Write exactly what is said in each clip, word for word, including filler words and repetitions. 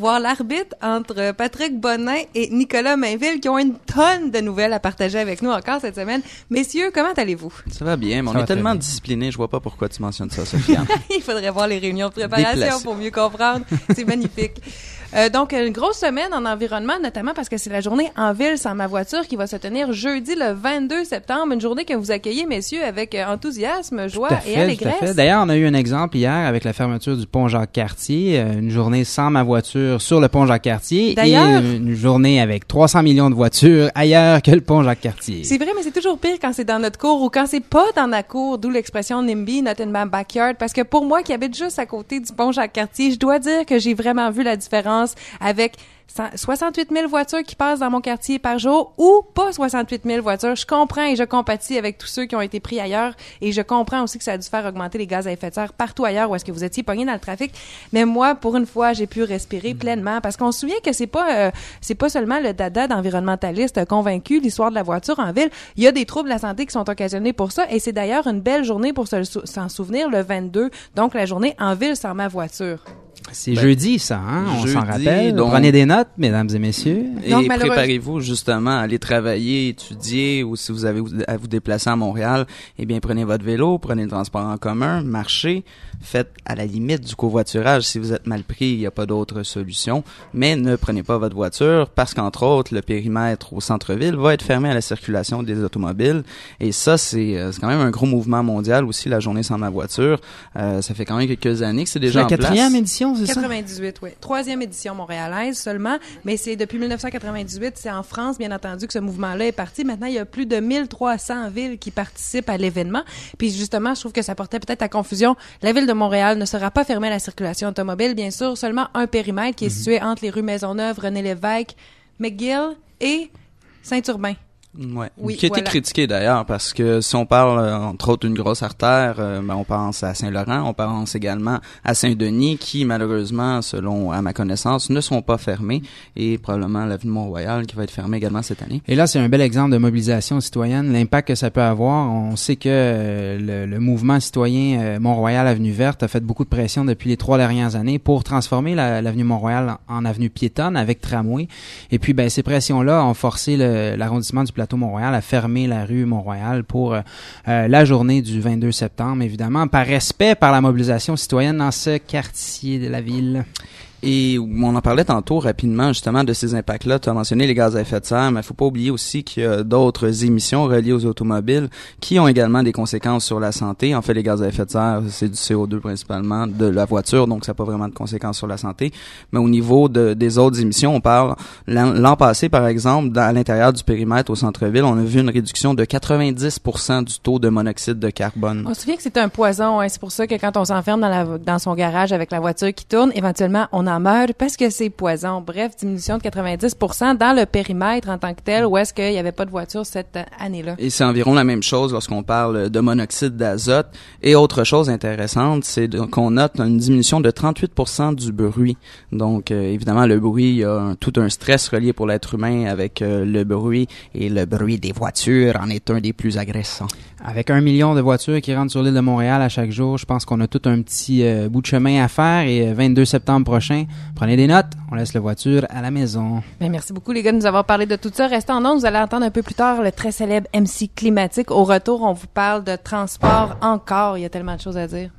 voir l'arbitre entre Patrick Bonin et Nicolas Mainville qui ont une tonne de nouvelles à partager avec nous encore cette semaine. Messieurs, comment allez-vous? Ça va bien, mais Ça on est tellement bien. disciplinés, je vois pas pourquoi tu mentionnes ça, Sofiane. Il faudrait voir les réunions de préparation Déplacé. pour mieux comprendre. C'est magnifique. Euh, donc, une grosse semaine en environnement, notamment parce que c'est la journée en ville sans ma voiture qui va se tenir jeudi le vingt-deux septembre. Une journée que vous accueillez, messieurs, avec euh, enthousiasme, joie Tout à fait, et tout à allégresse. fait. D'ailleurs, on a eu un exemple hier avec la fermeture du pont Jacques-Cartier, euh, une journée sans ma voiture sur le pont Jacques-Cartier et D'ailleurs- une journée avec trois cents millions de voitures ailleurs que le pont Jacques-Cartier. C'est vrai, mais c'est toujours pire quand c'est dans notre cour ou quand c'est pas dans la cour, d'où l'expression NIMBY, not in my backyard, parce que pour moi qui habite juste à côté du pont Jacques-Cartier, je dois dire que j'ai vraiment vu la différence avec soixante-huit mille voitures qui passent dans mon quartier par jour ou pas soixante-huit mille voitures. Je comprends et je compatis avec tous ceux qui ont été pris ailleurs et je comprends aussi que ça a dû faire augmenter les gaz à effet de serre partout ailleurs où est-ce que vous étiez pognés dans le trafic. Mais moi, pour une fois, j'ai pu respirer pleinement parce qu'on se souvient que c'est pas euh, c'est pas seulement le dada d'environnementaliste convaincu, l'histoire de la voiture en ville. Il y a des troubles de la santé qui sont occasionnés pour ça et c'est d'ailleurs une belle journée pour se, s'en souvenir le vingt-deux, donc la journée en ville sans ma voiture. C'est Ben, jeudi, ça, hein? On jeudi, s'en rappelle. donc- Prenez des notes, mesdames et messieurs. Et Donc, malheureusement- préparez-vous justement à aller travailler, étudier, ou si vous avez à vous déplacer à Montréal, eh bien prenez votre vélo, prenez le transport en commun, marchez, faites à la limite du covoiturage. Si vous êtes mal pris, il n'y a pas d'autre solution, mais ne prenez pas votre voiture parce qu'entre autres, le périmètre au centre-ville va être fermé à la circulation des automobiles. Et ça, c'est, euh, c'est quand même un gros mouvement mondial aussi, la journée sans ma voiture. Euh, ça fait quand même quelques années que c'est C'est déjà la en place. quatrième édition, c'est ça? quatre-vingt-dix-huit, oui. Troisième édition montréalaise seulement, mais c'est depuis dix-neuf cent quatre-vingt-dix-huit, c'est en France, bien entendu, que ce mouvement-là est parti. Maintenant, il y a plus de mille trois cents villes qui participent à l'événement. Puis justement, je trouve que ça portait peut-être à confusion. La ville de Montréal ne sera pas fermée à la circulation automobile, bien sûr, seulement un périmètre qui est situé entre les rues Maisonneuve, René-Lévesque, McGill et Saint-Urbain. Ouais. Oui, qui a été voilà. critiqué d'ailleurs parce que si on parle euh, entre autres d'une grosse artère, euh, ben, on pense à Saint-Laurent, on pense également à Saint-Denis qui malheureusement, selon à ma connaissance, ne sont pas fermés et probablement l'avenue Mont-Royal qui va être fermée également cette année. Et là, c'est un bel exemple de mobilisation citoyenne, l'impact que ça peut avoir. On sait que euh, le, le mouvement citoyen euh, Mont-Royal Avenue Verte a fait beaucoup de pression depuis les trois dernières années pour transformer la, l'avenue Mont-Royal en, en avenue piétonne avec tramway. Et puis, ben, ces pressions-là ont forcé le, l'arrondissement du plateau Mont-Royal à fermer la rue Mont-Royal pour euh, euh, la journée du vingt-deux septembre, évidemment, par respect par la mobilisation citoyenne dans ce quartier de la ville. Et on en parlait tantôt rapidement justement de ces impacts-là. Tu as mentionné les gaz à effet de serre, mais il faut pas oublier aussi qu'il y a d'autres émissions reliées aux automobiles qui ont également des conséquences sur la santé. En fait, les gaz à effet de serre, c'est du C O deux principalement de la voiture, donc ça n'a pas vraiment de conséquences sur la santé. Mais au niveau de, des autres émissions, on parle l'an, l'an passé, par exemple, dans, à l'intérieur du périmètre au centre-ville, on a vu une réduction de quatre-vingt-dix pour cent du taux de monoxyde de carbone. On se souvient que c'est un poison, hein. C'est pour ça que quand on s'enferme dans, la, dans son garage avec la voiture qui tourne, éventuellement, on en meurt parce que c'est poison. Bref, diminution de quatre-vingt-dix pour cent dans le périmètre en tant que tel où est-ce qu'il n'y avait pas de voiture cette année-là. Et c'est environ la même chose lorsqu'on parle de monoxyde d'azote. Et autre chose intéressante, c'est de, qu'on note une diminution de trente-huit pour cent du bruit. Donc, euh, évidemment, le bruit, il y a un, tout un stress relié pour l'être humain avec euh, le bruit. Et le bruit des voitures en est un des plus agressants. Avec un million de voitures qui rentrent sur l'île de Montréal à chaque jour, je pense qu'on a tout un petit euh, bout de chemin à faire. Et euh, vingt-deux septembre prochain, prenez des notes, on laisse la voiture à la maison. Bien, merci beaucoup les gars de nous avoir parlé de tout ça. Restez en ondes, vous allez entendre un peu plus tard le très célèbre M C Climatique. Au retour, on vous parle de transport encore. Il y a tellement de choses à dire.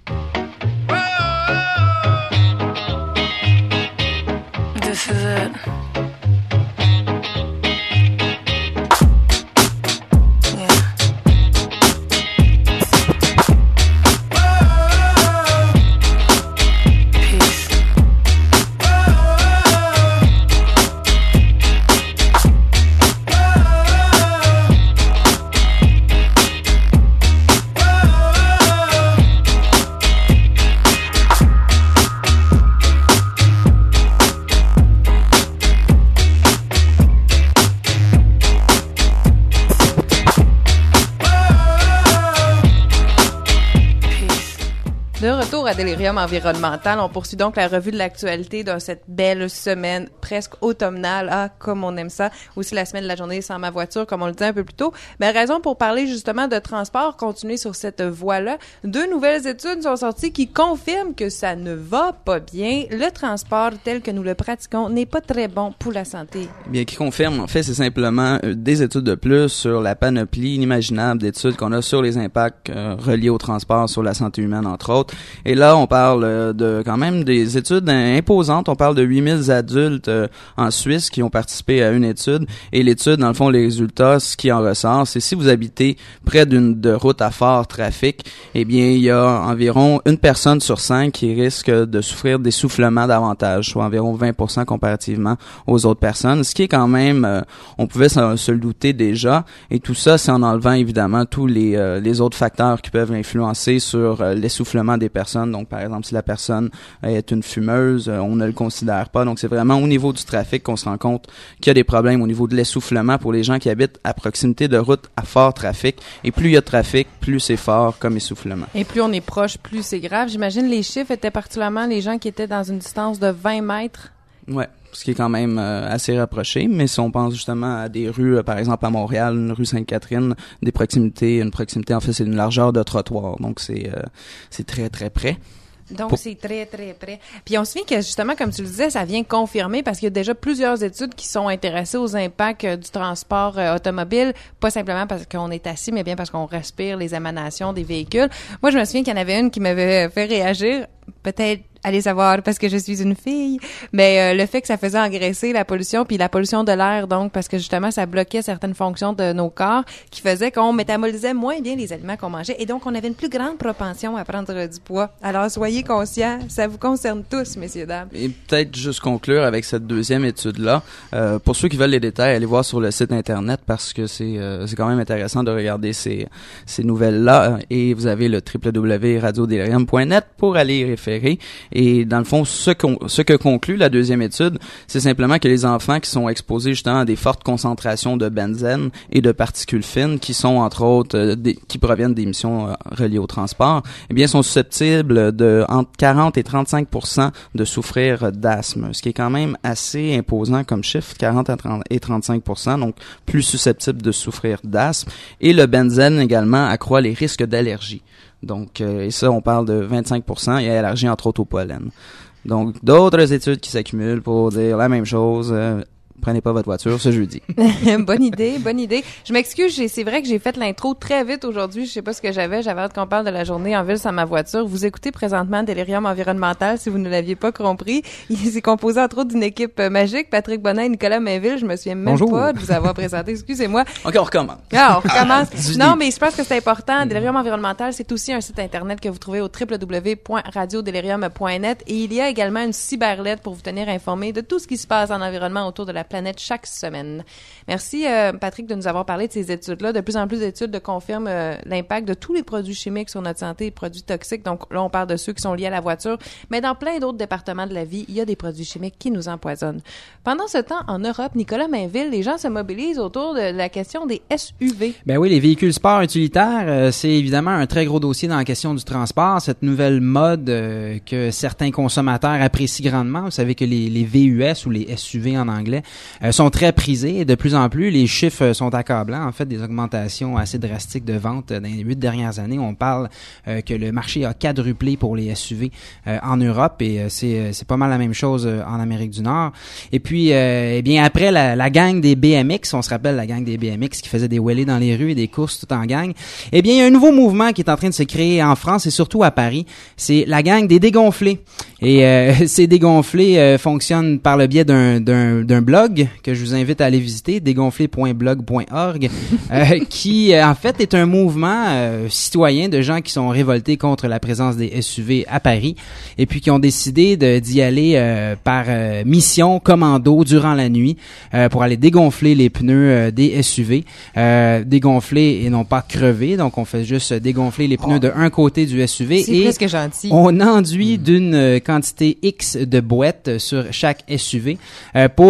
This is it. Delirium environnemental. On poursuit donc la revue de l'actualité dans cette belle semaine presque automnale. Ah, comme on aime ça. Aussi la semaine de la journée sans ma voiture, comme on le disait un peu plus tôt. Mais raison pour parler justement de transport, continuer sur cette voie-là. Deux nouvelles études sont sorties qui confirment que ça ne va pas bien. Le transport tel que nous le pratiquons n'est pas très bon pour la santé. Bien, qui confirme, en fait, c'est simplement euh, des études de plus sur la panoplie inimaginable d'études qu'on a sur les impacts euh, reliés au transport sur la santé humaine, entre autres. Et là, on parle euh, de quand même des études imposantes. On parle de huit mille adultes euh, en Suisse qui ont participé à une étude. Et l'étude, dans le fond, les résultats, ce qui en ressort, c'est si vous habitez près d'une de route à fort trafic, eh bien, il y a environ une personne sur cinq qui risque de souffrir d'essoufflement davantage, soit environ vingt pour cent comparativement aux autres personnes, ce qui est quand même, euh, on pouvait se, se le douter déjà. Et tout ça, c'est en enlevant évidemment tous les, euh, les autres facteurs qui peuvent influencer sur euh, l'essoufflement des personnes. Donc, par exemple, si la personne est une fumeuse, euh, on ne le considère pas. Donc, c'est vraiment au niveau du trafic qu'on se rend compte qu'il y a des problèmes au niveau de l'essoufflement pour les gens qui habitent à proximité de routes à fort trafic. Et plus il y a de trafic, plus c'est fort comme essoufflement. Et plus on est proche, plus c'est grave. J'imagine les chiffres étaient particulièrement les gens qui étaient dans une distance de vingt mètres. Ouais, ce qui est quand même euh, assez rapproché, mais si on pense justement à des rues, euh, par exemple à Montréal, une rue Sainte-Catherine, des proximités, une proximité, en fait, c'est une largeur de trottoir, donc c'est euh, c'est très, très près. Donc, Pour... c'est très, très près. Puis on se souvient que, justement, comme tu le disais, ça vient confirmer parce qu'il y a déjà plusieurs études qui sont intéressées aux impacts euh, du transport euh, automobile, pas simplement parce qu'on est assis, mais bien parce qu'on respire les émanations des véhicules. Moi, je me souviens qu'il y en avait une qui m'avait fait réagir, peut-être allez savoir parce que je suis une fille, mais euh, le fait que ça faisait engraisser la pollution, puis la pollution de l'air, donc, parce que justement, ça bloquait certaines fonctions de nos corps, qui faisait qu'on métabolisait moins bien les aliments qu'on mangeait, et donc on avait une plus grande propension à prendre du poids. Alors, soyez conscients, ça vous concerne tous, messieurs, dames. Et peut-être juste conclure avec cette deuxième étude-là. Euh, pour ceux qui veulent les détails, allez voir sur le site Internet, parce que c'est euh, c'est quand même intéressant de regarder ces, ces nouvelles-là, et vous avez le w w w point radio delirium point net pour aller y référer. Et dans le fond, ce, qu'on, ce que conclut la deuxième étude, c'est simplement que les enfants qui sont exposés justement à des fortes concentrations de benzène et de particules fines, qui sont entre autres, euh, des, qui proviennent d'émissions euh, reliées au transport, eh bien, sont susceptibles de entre quarante et trente-cinq pour cent de souffrir d'asthme, ce qui est quand même assez imposant comme chiffre, quarante et trente-cinq pour cent, donc plus susceptibles de souffrir d'asthme. Et le benzène également accroît les risques d'allergie. Donc, euh, et ça, on parle de vingt-cinq pour cent et allergie entre autres au pollen. Donc, d'autres études qui s'accumulent pour dire la même chose. Euh, prenez pas votre voiture ce jeudi. Bonne idée, bonne idée. Je m'excuse, j'ai, c'est vrai que j'ai fait l'intro très vite aujourd'hui. Je sais pas ce que j'avais. J'avais hâte qu'on parle de la journée en ville sans ma voiture. Vous écoutez présentement Delirium environnemental, si vous ne l'aviez pas compris. Il s'est composé entre autres d'une équipe magique. Patrick Bonnet et Nicolas Mainville. Je me souviens même Bonjour. pas de vous avoir présenté. Excusez-moi. OK, on recommence. Ah, on recommence. Non, mais je pense que c'est important. Delirium environnemental, c'est aussi un site internet que vous trouvez au w w w point radio delirium point net. Et il y a également une cyberlettre pour vous tenir informé de tout ce qui se passe en environnement autour de la planète chaque semaine. Merci, euh, Patrick, de nous avoir parlé de ces études-là. De plus en plus d'études confirment euh, l'impact de tous les produits chimiques sur notre santé, les produits toxiques. Donc là, on parle de ceux qui sont liés à la voiture. Mais dans plein d'autres départements de la vie, il y a des produits chimiques qui nous empoisonnent. Pendant ce temps, en Europe, Nicolas Mainville, les gens se mobilisent autour de la question des S U V. Ben oui, les véhicules sport utilitaires, euh, c'est évidemment un très gros dossier dans la question du transport. Cette nouvelle mode euh, que certains consommateurs apprécient grandement. Vous savez que les, les V U S ou les S U V en anglais euh, sont très prisés et de plus en plus, les chiffres sont accablants. En fait, des augmentations assez drastiques de ventes dans les huit dernières années. On parle euh, que le marché a quadruplé pour les S U V euh, en Europe et euh, c'est c'est pas mal la même chose euh, en Amérique du Nord. Et puis, euh, eh bien après la, la gang des B M X, on se rappelle la gang des B M X qui faisait des wheelies dans les rues et des courses tout en gang. Eh bien, il y a un nouveau mouvement qui est en train de se créer en France et surtout à Paris. C'est la gang des dégonflés. Et euh, ces dégonflés euh, fonctionnent par le biais d'un d'un d'un blog que je vous invite à aller visiter, dégonflé point blog point org, euh, qui euh, en fait est un mouvement euh, citoyen de gens qui sont révoltés contre la présence des S U V à Paris et puis qui ont décidé de d'y aller euh, par euh, mission commando durant la nuit euh, pour aller dégonfler les pneus euh, des S U V, euh, dégonfler et non pas crever. Donc on fait juste dégonfler les pneus oh. de un côté du S U V C'est et presque gentil. On enduit mmh. d'une quantité X de boîtes sur chaque S U V euh, pour euh,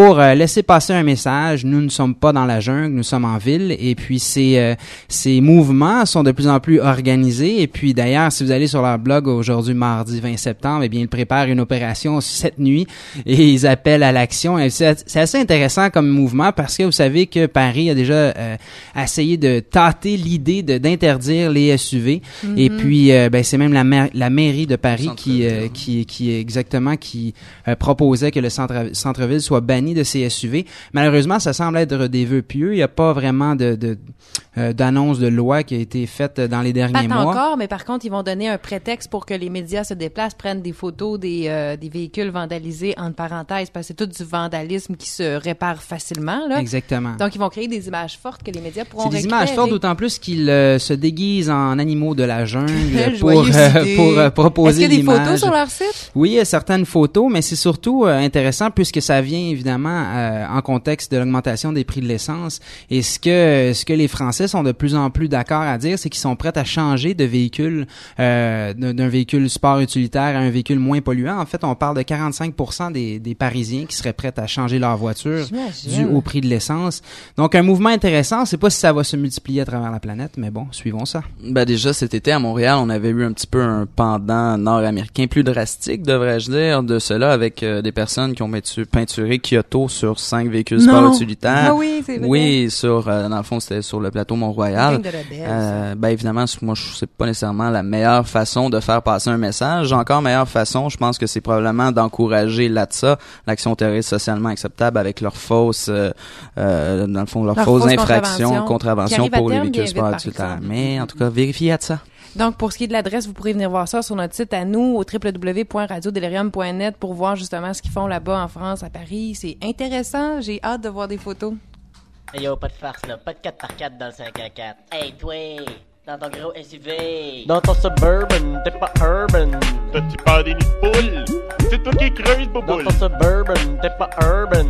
laisser passer un message. Nous ne sommes pas dans la jungle, nous sommes en ville. Et puis, ces, euh, ces mouvements sont de plus en plus organisés. Et puis, d'ailleurs, si vous allez sur leur blog aujourd'hui, mardi vingt septembre, eh bien, ils préparent une opération cette nuit et ils appellent à l'action. Et c'est, c'est assez intéressant comme mouvement parce que vous savez que Paris a déjà euh, essayé de tâter l'idée de, d'interdire les S U V. Mm-hmm. Et puis, euh, ben, c'est même la, ma- la mairie de Paris qui, euh, qui, qui, exactement, qui euh, proposait que le centre, centre-ville soit banni de ces S U V. Malheureusement, ça semble être des vœux pieux. Il n'y a pas vraiment de, de euh, d'annonce de loi qui a été faite dans les derniers pas mois. Pas encore, mais par contre, ils vont donner un prétexte pour que les médias se déplacent, prennent des photos des, euh, des véhicules vandalisés, entre parenthèses, parce que c'est tout du vandalisme qui se répare facilement, là. Exactement. Donc, ils vont créer des images fortes que les médias pourront récupérer. C'est des récupérer. images fortes, d'autant plus qu'ils euh, se déguisent en animaux de la jungle pour, euh, pour euh, proposer l'image. Est-ce qu'il y a des l'image. photos sur leur site? Oui, il y a certaines photos, mais c'est surtout euh, intéressant puisque ça vient évidemment euh, en contexte de l'augmentation des prix de l'essence. Et ce que ce que les Français sont de plus en plus d'accord à dire, c'est qu'ils sont prêts à changer de véhicule, euh, d'un, d'un véhicule sport utilitaire à un véhicule moins polluant. En fait, on parle de quarante-cinq pour cent des, des Parisiens qui seraient prêts à changer leur voiture dû au prix de l'essence. Donc, un mouvement intéressant. On ne sait pas si ça va se multiplier à travers la planète, mais bon, suivons ça. Ben déjà, cet été, à Montréal, on avait eu un petit peu un pendant nord-américain plus drastique, devrais-je dire, de cela, avec euh, des personnes qui ont peinturé Kyoto sur cinq véhicules sport utilitaires. Ah oui, c'est vrai. Oui, sur, euh, dans le fond, c'était sur le plateau Mont-Royal. Euh, ben évidemment, moi, je sais pas nécessairement la meilleure façon de faire passer un message. Encore meilleure façon, je pense que c'est probablement d'encourager l'A T S A, l'action terroriste socialement acceptable, avec leurs fausses, euh, euh, dans le fond, leurs leur fausses fausse infractions, contraventions pour les terme, véhicules sport utilitaires. Mais en tout cas, vérifiez A T S A. Donc, pour ce qui est de l'adresse, vous pourrez venir voir ça sur notre site à nous, au w w w point radio delirium point net, pour voir justement ce qu'ils font là-bas en France, à Paris. C'est intéressant. J'ai hâte de voir des photos. Hey yo, pas de farce là, pas de quatre par quatre dans le cinq un quatre. Hey toi, dans ton gros S U V. Dans ton Suburban, t'es pas urban. T'as-tu pas des nids de poules? C'est toi qui creuses, boboule. Dans ton Suburban, t'es pas urban.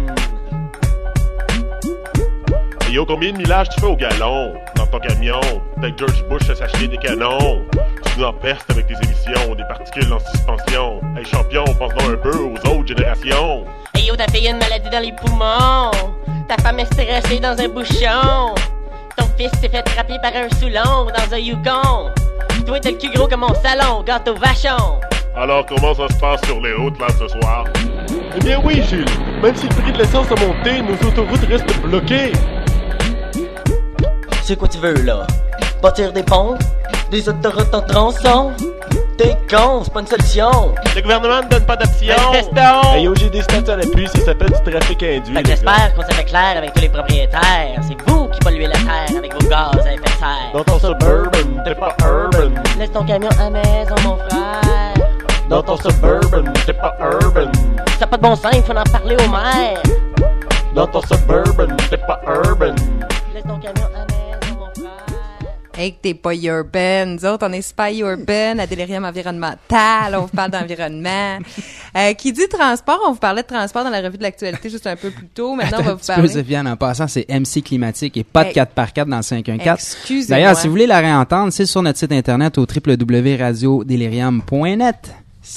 Hey yo, combien de millages tu fais au galon? Dans ton camion, peut-être George Bush a s'acheter des canons. Tu nous en perces avec tes émissions, des particules en suspension. Hey champion, pense donc un peu aux autres générations. Hey yo, t'as fait une maladie dans les poumons. Ta femme est stressée dans un bouchon. Ton fils s'est fait frapper par un Soulon dans un Yukon. Toi t'as le cul gros comme mon salon, gâteau vachon. Alors comment ça se passe sur les routes là ce soir? Eh bien oui Jules, même si le prix de l'essence a monté, nos autoroutes restent bloquées. C'est quoi tu veux là? Bâtir des ponts? Des autoroutes en tronçon? T'es con, c'est pas une solution. Le gouvernement ne donne pas d'option. Manifestons! Hey yo, j'ai des stats à l'appui, ça s'appelle du trafic induit. Fait que j'espère qu'on s'est clair avec tous les propriétaires. C'est vous qui polluez la terre avec vos gaz à effet de serre. Dans ton Suburban, t'es pas urban. Laisse ton camion à maison, mon frère. Dans ton Suburban, t'es pas urban. T'as pas de bon sens, faut en parler au maire. Dans ton Suburban, t'es pas urban. Laisse ton camion à maison, mon frère. Hey, que t'es pas urban. Nous autres, on est super urban à Delirium Environnemental. On vous parle d'environnement. Euh, qui dit transport, on vous parlait de transport dans la revue de l'actualité juste un peu plus tôt. Maintenant, Attends, on va vous parler. Sofiane, en passant, c'est M C Climatique et pas de Hey. quatre par quatre dans le cinq un quatre. Excusez-moi. D'ailleurs, si vous voulez la réentendre, c'est sur notre site internet au w w w point radio delirium point net.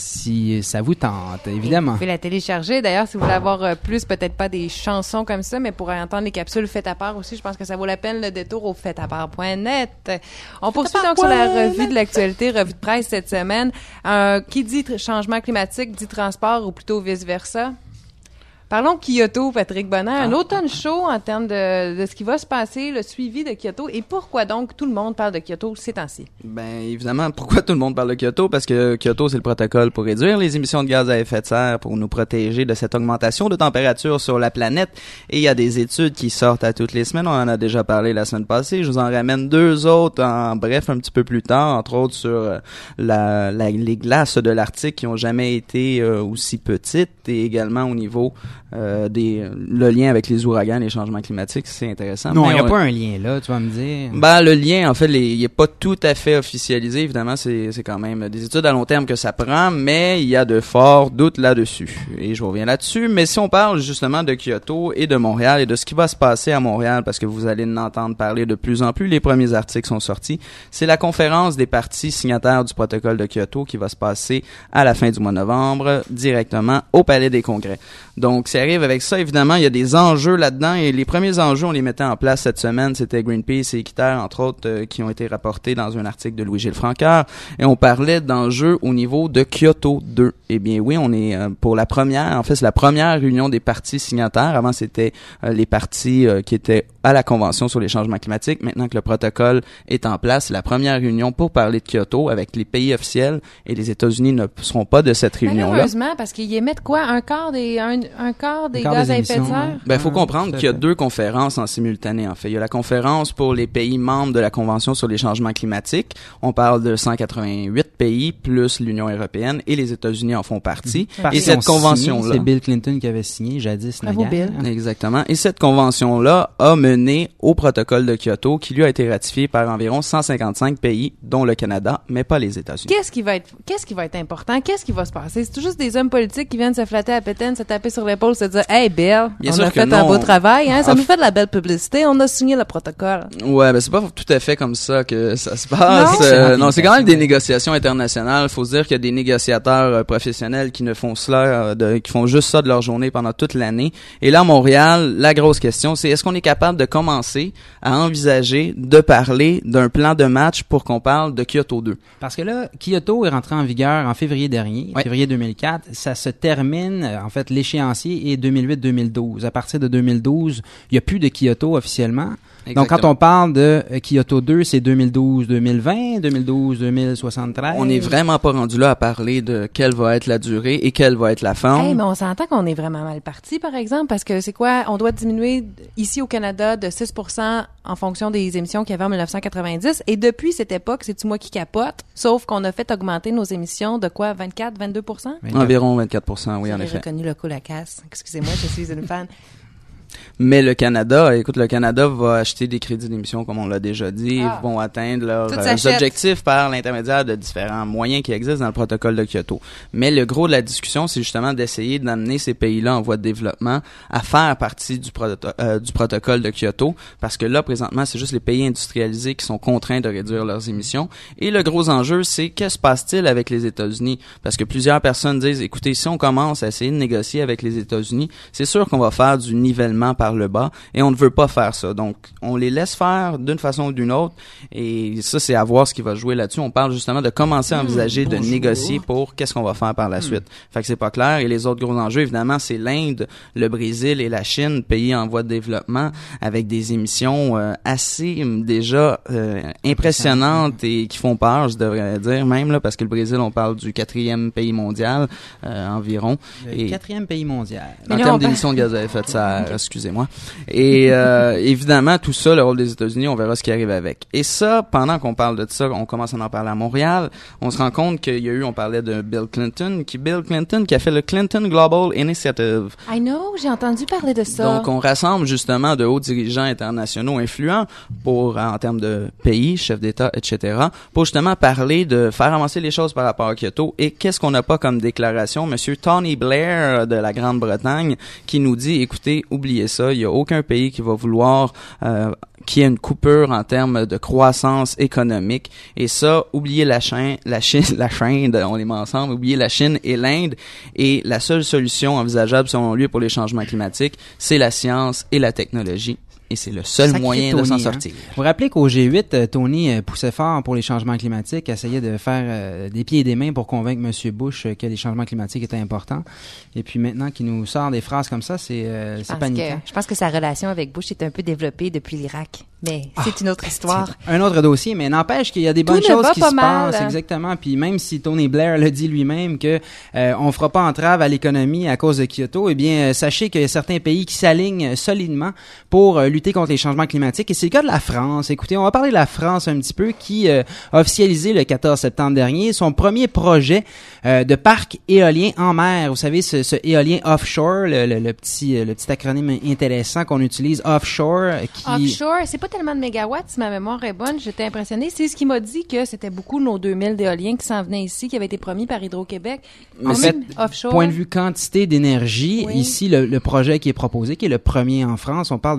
Si ça vous tente, évidemment. Vous pouvez la télécharger. D'ailleurs, si vous voulez avoir euh, plus, peut-être pas des chansons comme ça, mais pour entendre les capsules faites à part aussi, je pense que ça vaut la peine le détour au fait à part point net. On poursuit donc sur la revue de l'actualité, revue de presse cette semaine. Euh, qui dit tr- changement climatique dit transport ou plutôt vice-versa? Parlons Kyoto, Patrick Bonner. Un automne chaud en termes de, de ce qui va se passer, le suivi de Kyoto. Et pourquoi donc tout le monde parle de Kyoto ces temps-ci? Ben évidemment, pourquoi tout le monde parle de Kyoto? Parce que Kyoto, c'est le protocole pour réduire les émissions de gaz à effet de serre, pour nous protéger de cette augmentation de température sur la planète. Et il y a des études qui sortent à toutes les semaines. On en a déjà parlé la semaine passée. Je vous en ramène deux autres, en bref, un petit peu plus tard, entre autres sur euh, la, la, les glaces de l'Arctique qui ont jamais été euh, aussi petites, et également au niveau euh, des le lien avec les ouragans, les changements climatiques. C'est intéressant. Non, il Mais n'y a on, pas un lien là, tu vas me dire. Ben, le lien, en fait, les, il est pas tout à fait officialisé. Évidemment, c'est, c'est quand même des études à long terme que ça prend, mais il y a de forts doutes là-dessus. Et je reviens là-dessus. Mais si on parle justement de Kyoto et de Montréal et de ce qui va se passer à Montréal, parce que vous allez en entendre parler de plus en plus, les premiers articles sont sortis, c'est la conférence des parties signataires du protocole de Kyoto qui va se passer à la fin du mois de novembre, directement au Palais des Congrès. Donc, c'est qui arrive avec ça. Évidemment, il y a des enjeux là-dedans et les premiers enjeux, on les mettait en place cette semaine. C'était Greenpeace et Équiterre, entre autres, euh, qui ont été rapportés dans un article de Louis-Gilles Francaire. Et on parlait d'enjeux au niveau de Kyoto deux. Eh bien oui, on est euh, pour la première, en fait, c'est la première réunion des parties signataires. Avant, c'était euh, les parties euh, qui étaient à la Convention sur les changements climatiques. Maintenant que le protocole est en place, c'est la première réunion pour parler de Kyoto avec les pays officiels et les États-Unis ne seront pas de cette réunion-là. Malheureusement, parce qu'ils émettent quoi? Un quart des, un, un quart des Un quart gaz des à effet de émissions, serre? ouais. Ben, faut comprendre Tout à qu'il y a fait. deux conférences en simultané, en fait. Il y a la conférence pour les pays membres de la Convention sur les changements climatiques. On parle de cent quatre-vingt-huit pays, plus l'Union européenne, et les États-Unis en font partie. Parce Et qu'ils cette ont signé, convention-là... c'est Bill Clinton qui avait signé jadis Bravo, naguère. Bill. Exactement. Et cette convention-là a mené au protocole de Kyoto, qui lui a été ratifié par environ cent cinquante-cinq pays, dont le Canada, mais pas les États-Unis. Qu'est-ce qui va être, qu'est-ce qui va être important? Qu'est-ce qui va se passer? C'est tout juste des hommes politiques qui viennent se flatter à pétaine, se taper sur l'épaule, se dire, hey, Bill, Bien on sûr a que fait non. un beau travail, hein? Ça Ah, nous fait de la belle publicité, on a signé le protocole. Ouais, ben c'est pas tout à fait comme ça que ça se passe. Non? Euh, C'est non, c'est quand même des ouais. négociations internationales. Faut se dire qu'il y a des négociateurs euh, professionnels qui ne font cela, euh, de, qui font juste ça de leur journée pendant toute l'année. Et là, à Montréal, la grosse question, c'est est-ce qu'on est capable de commencer à envisager de parler d'un plan de match pour qu'on parle de Kyoto deux? Parce que là, Kyoto est rentré en vigueur en février dernier, Ouais. février deux mille quatre. Ça se termine, euh, en fait, l'échéancier est deux mille huit deux mille douze. À partir de deux mille douze, il n'y a plus de Kyoto officiellement. Donc, quand on parle de euh, Kyoto deux, c'est deux mille douze deux mille vingt, deux mille douze deux mille soixante-treize. On n'est vraiment pas rendu là à parler de quelle va être la durée et quelle va être la forme. Hey, mais on s'entend qu'on est vraiment mal parti, par exemple, parce que c'est quoi? On doit diminuer ici au Canada de six pour cent en fonction des émissions qu'il y avait en dix-neuf cent quatre-vingt-dix. Et depuis cette époque, c'est-tu moi qui capote? Sauf qu'on a fait augmenter nos émissions de quoi? vingt-quatre, vingt-deux pour cent? Environ vingt-quatre pour cent, oui, en J'ai effet. reconnu le coup la casse. Excusez-moi, je suis une fan. Mais le Canada, écoute, le Canada va acheter des crédits d'émission, comme on l'a déjà dit, Ah. vont atteindre leurs Tout euh, s'achète. objectifs par l'intermédiaire de différents moyens qui existent dans le protocole de Kyoto. Mais le gros de la discussion, c'est justement d'essayer d'amener ces pays-là en voie de développement à faire partie du, proto- euh, du protocole de Kyoto, parce que là, présentement, c'est juste les pays industrialisés qui sont contraints de réduire leurs émissions. Et le gros enjeu, c'est que se passe-t-il avec les États-Unis? Parce que plusieurs personnes disent, écoutez, si on commence à essayer de négocier avec les États-Unis, c'est sûr qu'on va faire du nivellement par le bas. Et on ne veut pas faire ça. Donc, on les laisse faire d'une façon ou d'une autre. Et ça, c'est à voir ce qui va jouer là-dessus. On parle justement de commencer à envisager de négocier pour qu'est-ce qu'on va faire par la suite. Fait que c'est pas clair. Et les autres gros enjeux, évidemment, c'est l'Inde, le Brésil et la Chine, pays en voie de développement, avec des émissions euh, assez euh, déjà euh, impressionnantes et qui font peur, je devrais dire même, là, parce que le Brésil, on parle du quatrième pays mondial euh, environ. Le Et quatrième pays mondial. Mais en là, termes on parle- d'émissions de gaz à effet de serre, excusez-moi. Et euh, évidemment, tout ça, le rôle des États-Unis, on verra ce qui arrive avec. Et ça, pendant qu'on parle de ça, on commence à en parler à Montréal, on se rend compte qu'il y a eu, on parlait de Bill Clinton, qui Bill Clinton qui a fait le Clinton Global Initiative. I know, j'ai entendu parler de ça. Donc, on rassemble justement de hauts dirigeants internationaux influents pour, en termes de pays, chefs d'État, et cetera, pour justement parler de faire avancer les choses par rapport à Kyoto. Et qu'est-ce qu'on n'a pas comme déclaration? Monsieur Tony Blair de la Grande-Bretagne qui nous dit, écoutez, oubliez ça, il y a aucun pays qui va vouloir euh, qu'il y ait une coupure en termes de croissance économique. Et ça, oubliez la Chine, la Chine, la Chine, on les met ensemble, oubliez la Chine et l'Inde. Et la seule solution envisageable, selon lui, pour les changements climatiques, c'est la science et la technologie. Et c'est le seul Sacré moyen de Tony, s'en hein. sortir. Vous vous rappelez qu'au G huit, euh, Tony euh, poussait fort pour les changements climatiques, essayait de faire euh, des pieds et des mains pour convaincre M. Bush euh, que les changements climatiques étaient importants. Et puis maintenant qu'il nous sort des phrases comme ça, c'est euh, Je c'est pense paniquant. que- je pense que sa relation avec Bush est un peu développée depuis l'Irak. Mais c'est une autre histoire. Un autre dossier, mais n'empêche qu'il y a des Tout bonnes ne choses va qui pas se mal. passent, exactement. Puis même si Tony Blair le dit lui-même que euh, on fera pas entrave à l'économie à cause de Kyoto, eh bien euh, sachez qu'il y a certains pays qui s'alignent solidement pour euh, lutter contre les changements climatiques. Et c'est le cas de la France. Écoutez, on va parler de la France un petit peu, qui euh, a officialisé le quatorze septembre dernier son premier projet euh, de parc éolien en mer. Vous savez, ce, ce éolien offshore, le, le, le petit le petit acronyme intéressant qu'on utilise, offshore, qui Offshore, c'est pas tellement de mégawatts, si ma mémoire est bonne. J'étais impressionnée. C'est ce qui m'a dit que c'était beaucoup nos deux mille d'éoliens qui s'en venaient ici, qui avaient été promis par Hydro-Québec. En Quand fait, même, offshore. point de vue quantité d'énergie, Oui. ici, le, le projet qui est proposé, qui est le premier en France, on parle de cent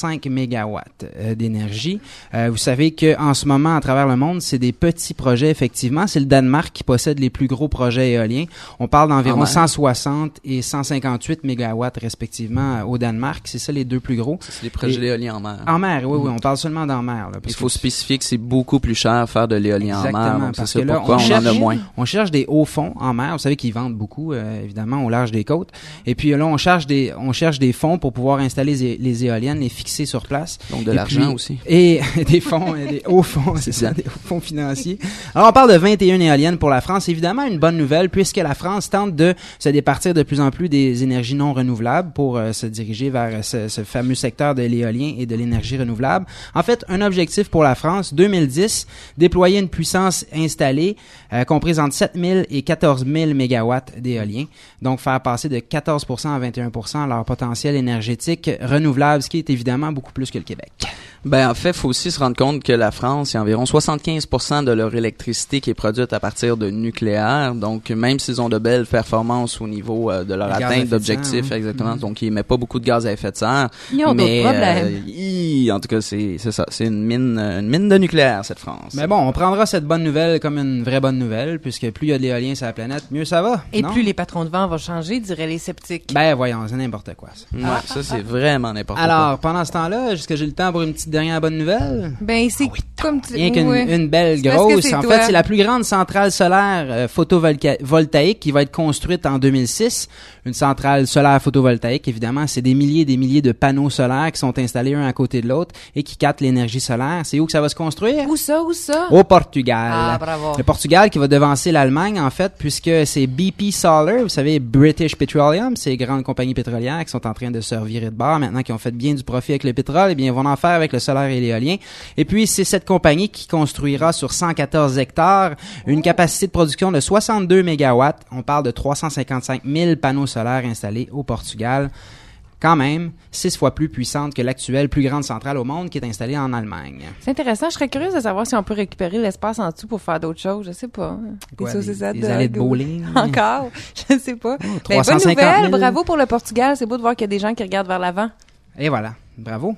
cinq mégawatts euh, d'énergie. Euh, vous savez que en ce moment, à travers le monde, c'est des petits projets, effectivement. C'est le Danemark qui possède les plus gros projets éoliens. On parle d'environ Ah, cent soixante et cent cinquante-huit mégawatts, respectivement, au Danemark. C'est ça, les deux plus gros. C'est les projets Et- d'éolien en mer. En mer, oui, oui. On parle seulement d'en mer. Là, parce Il faut que- spécifier que c'est beaucoup plus cher faire de l'éolien en mer. Exactement, Donc, c'est parce ça que là, pourquoi on on, cherche- en a moins. On cherche des hauts fonds en mer. Vous savez qu'ils vendent beaucoup, euh, évidemment, au large des côtes. Et puis là, on cherche des, on cherche des fonds pour pouvoir installer les, é- les éoliennes, les fixer sur place. Donc, de Et l'argent puis- aussi. Et des fonds, euh, des hauts fonds, c'est ça, des hauts fonds financiers. Alors, on parle de vingt et un éoliennes pour la France. Évidemment, une bonne nouvelle, puisque la France tente de se départir de plus en plus des énergies non renouvelables pour euh, se diriger vers ce, ce fameux secteur de l'éolien et de l'énergie renouvelable. En fait, un objectif pour la France, deux mille dix, déployer une puissance installée euh, comprise entre sept mille et quatorze mille mégawatts d'éolien. Donc, faire passer de quatorze pour cent à vingt et un pour cent leur potentiel énergétique renouvelable, ce qui est évidemment beaucoup plus que le Québec. Ben, en fait, il faut aussi se rendre compte que la France, il y a environ soixante-quinze pour cent de leur électricité qui est produite à partir de nucléaire. Donc, même s'ils ont de belles performances au niveau euh, de leur Le gaz à atteinte effet de d'objectifs, serre, hein. exactement. Mhm. Donc, ils émettent pas beaucoup de gaz à effet de serre. Ils ont mais, d'autres problèmes. euh, hi, en tout cas, c'est, c'est ça. C'est une mine, une mine de nucléaire, cette France. Mais bon, on prendra cette bonne nouvelle comme une vraie bonne nouvelle, puisque plus il y a de l'éolien sur la planète, mieux ça va. Et non? plus les patrons de vent vont changer, diraient les sceptiques. Ben voyons, c'est n'importe quoi ça. Ouais, ça, c'est vraiment n'importe quoi. Alors, pendant ce temps-là, est-ce que j'ai le temps pour une petite dernière bonne nouvelle? Ben, c'est comme tu... Rien qu'une ouais. une belle C'est parce que grosse. c'est En toi. fait, c'est la plus grande centrale solaire euh, photovoltaïque qui va être construite en deux mille six. Une centrale solaire photovoltaïque, évidemment, c'est des milliers et des milliers de panneaux solaires qui sont installés un à côté de l'autre et qui captent l'énergie solaire. C'est où que ça va se construire? Où ça, où ça? Au Portugal. Ah, bravo. Le Portugal qui va devancer l'Allemagne, en fait, puisque c'est B P Solar, vous savez, British Petroleum, ces grandes compagnies pétrolières qui sont en train de se revirer de bord maintenant, qui ont fait bien du profit avec le pétrole, eh bien, ils vont en faire avec le solaire et l'éolien. Et puis, c'est cette compagnie qui construira sur cent quatorze hectares une capacité de production de soixante-deux mégawatts. On parle de trois cent cinquante-cinq mille panneaux solaires installés au Portugal. Quand même, six fois plus puissante que l'actuelle plus grande centrale au monde qui est installée en Allemagne. C'est intéressant. Je serais curieuse de savoir si on peut récupérer l'espace en dessous pour faire d'autres choses. Je sais pas. Quoi, Des des- saucissettes des allées de bowling? Encore? Je sais pas. Ben, trois cent bonne cinquante nouvelle. mille. Bravo pour le Portugal. C'est beau de voir qu'il y a des gens qui regardent vers l'avant. Et voilà. Bravo.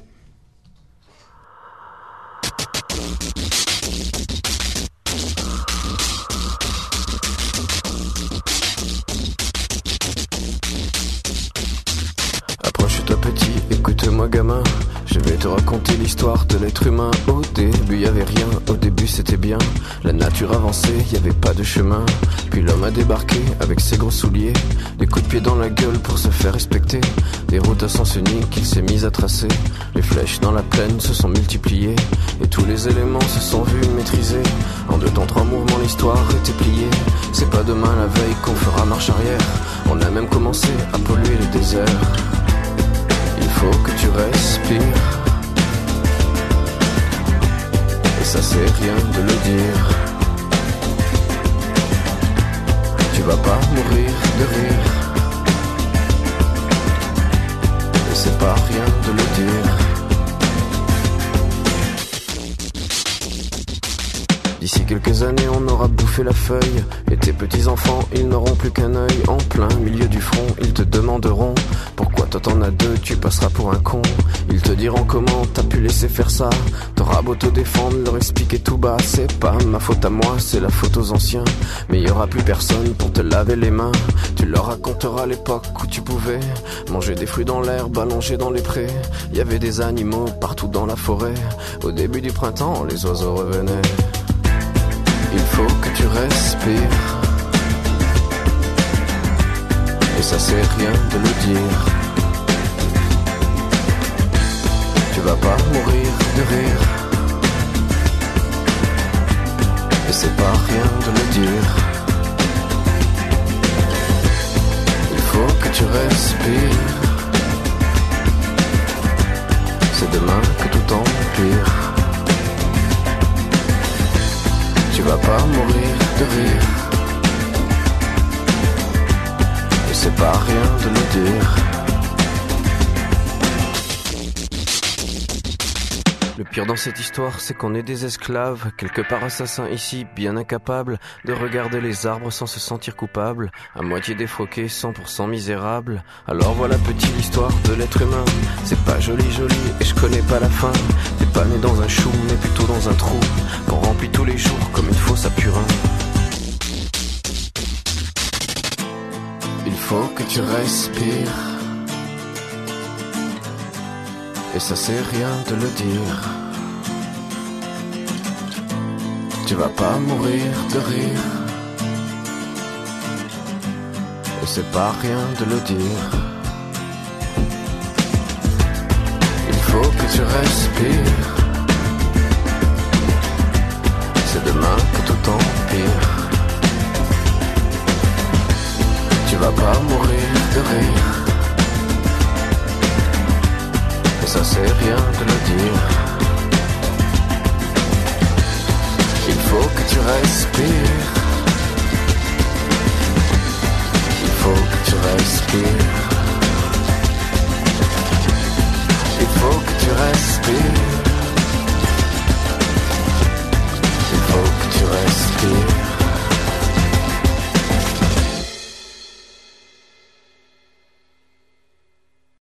Approche-toi petit, écoute-moi gamin. Je vais te raconter l'histoire de l'être humain. Au début y avait rien, au début c'était bien. La nature avançait, y avait pas de chemin. Puis l'homme a débarqué avec ses gros souliers. Des coups de pied dans la gueule pour se faire respecter. Des routes à sens unique qu'il s'est mis à tracer. Les flèches dans la plaine se sont multipliées. Et tous les éléments se sont vus maîtrisés. En deux temps trois mouvements l'histoire était pliée. C'est pas demain la veille qu'on fera marche arrière. On a même commencé à polluer les déserts. Il faut que tu respires. Et ça c'est rien de le dire. Tu vas pas mourir de rire. Et c'est pas rien de le dire. D'ici quelques années on aura bouffé la feuille. Et tes petits-enfants ils n'auront plus qu'un œil. En plein milieu du front ils te demanderont pourquoi toi t'en as deux, tu passeras pour un con. Ils te diront comment t'as pu laisser faire ça. T'auras beau te défendre, leur expliquer tout bas. C'est pas ma faute à moi, c'est la faute aux anciens. Mais y aura plus personne pour te laver les mains. Tu leur raconteras l'époque où tu pouvais manger des fruits dans l'herbe, allongés dans les prés. Y avait des animaux partout dans la forêt. Au début du printemps, les oiseaux revenaient. Il faut que tu respires. Et ça c'est rien de le dire. Tu vas pas mourir de rire. Et c'est pas rien de le dire. Il faut que tu respires. C'est demain que tout empire. Tu vas pas mourir de rire. Et c'est pas rien de le dire. Le pire dans cette histoire, c'est qu'on est des esclaves, quelque part assassins ici, bien incapables de regarder les arbres sans se sentir coupables, à moitié défroqués, cent pour cent misérables. Alors voilà petite l'histoire de l'être humain, c'est pas joli joli et je connais pas la fin. T'es pas né dans un chou, mais plutôt dans un trou, qu'on remplit tous les jours comme une fosse à purin. Il faut que tu respires, et ça c'est rien de le dire. Tu vas pas mourir de rire, et c'est pas rien de le dire. Il faut que tu respires, c'est demain que tout empire. Tu vas pas mourir de rire, et ça c'est rien de le dire. Il faut que tu respires, il faut que tu respires, il faut que tu respires, il faut que tu respires.